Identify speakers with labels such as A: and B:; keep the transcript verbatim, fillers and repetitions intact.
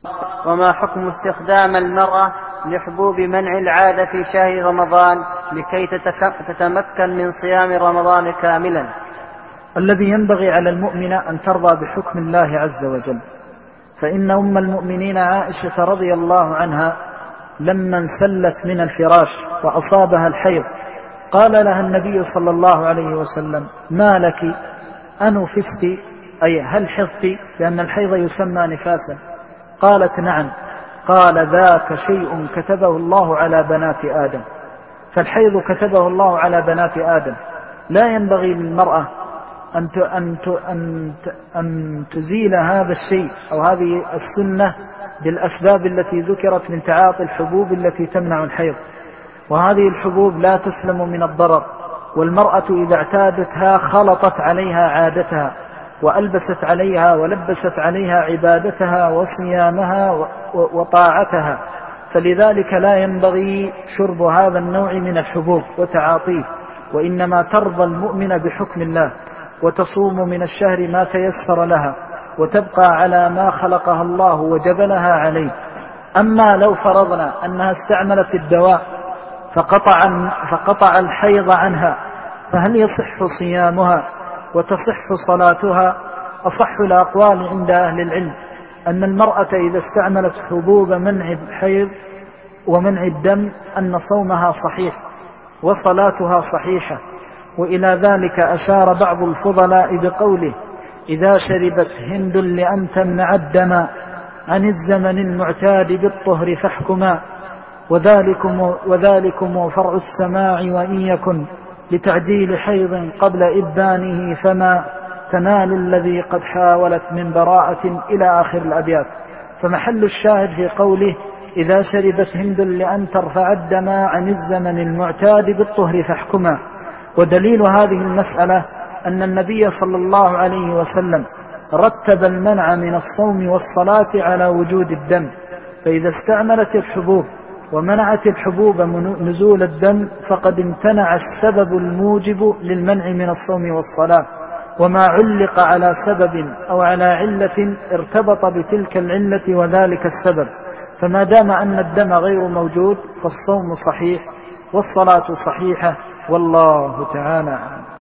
A: وما حكم استخدام المرأة لحبوب منع العادة في شهر رمضان لكي تتمكن من صيام رمضان كاملا؟
B: الذي ينبغي على المؤمن أن ترضى بحكم الله عز وجل، فإن أم المؤمنين عائشة رضي الله عنها لما انسلت من الفراش وأصابها الحيض قال لها النبي صلى الله عليه وسلم: ما لك أنفست؟ أي هل حضت؟ لأن الحيض يسمى نفاسا. قالت: نعم. قال: ذاك شيء كتبه الله على بنات آدم. فالحيض كتبه الله على بنات آدم، لا ينبغي للمرأة أن أن أن تزيل هذا الشيء أو هذه السنة بالأسباب التي ذكرت من تعاطي الحبوب التي تمنع الحيض، وهذه الحبوب لا تسلم من الضرر، والمرأة إذا اعتادتها خلطت عليها عادتها وألبست عليها ولبست عليها عبادتها وصيامها وطاعتها، فلذلك لا ينبغي شرب هذا النوع من الحبوب وتعاطيه، وإنما ترضى المؤمن بحكم الله وتصوم من الشهر ما تيسر لها وتبقى على ما خلقها الله وجبلها عليه. أما لو فرضنا أنها استعملت الدواء فقطع, فقطع الحيض عنها، فهل يصح صيامها وتصح صلاتها؟ أصح الأقوال عند أهل العلم أن المرأة إذا استعملت حبوب منع الحيض ومنع الدم أن صومها صحيح وصلاتها صحيحة. وإلى ذلك أشار بعض الفضلاء بقوله: إذا شربت هند لأن تمنع الدم عن الزمن المعتاد بالطهر فاحكما، وذلكم, وذلكم فرع السماع، وإن يكن لتعجيل حيض قبل إبانه فما تنال الذي قد حاولت من براءة، إلى آخر الأبيات. فمحل الشاهد في قوله: إذا شربت هند لأن ترفع الدم عن الزمن المعتاد بالطهر فاحكما. ودليل هذه المسألة أن النبي صلى الله عليه وسلم رتب المنع من الصوم والصلاة على وجود الدم، فإذا استعملت الحبوب ومنعت الحبوب نزول الدم فقد امتنع السبب الموجب للمنع من الصوم والصلاة، وما علق على سبب أو على علة ارتبط بتلك العلة وذلك السبب، فما دام أن الدم غير موجود فالصوم صحيح والصلاة صحيحة، والله تعالى أعلم.